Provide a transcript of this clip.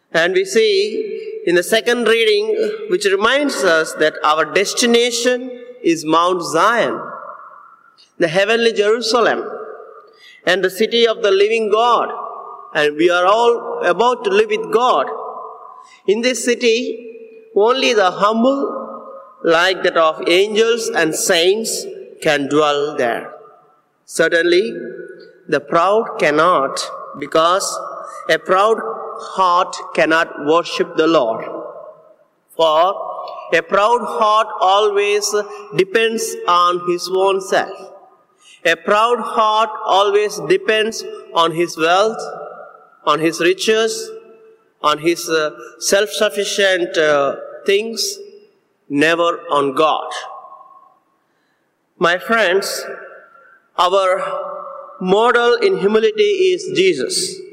And we see in the second reading, which reminds us that our destination is Mount Zion, the heavenly Jerusalem, and the city of the living God. And we are all about to live with God. In this city, only the humble, like that of angels and saints, can dwell there. Certainly, the proud cannot, because a proud heart cannot worship the Lord. For a proud heart always depends on his own self. A proud heart always depends on his wealth, on his riches, on his self-sufficient things, never on God. My friends, our model in humility is Jesus.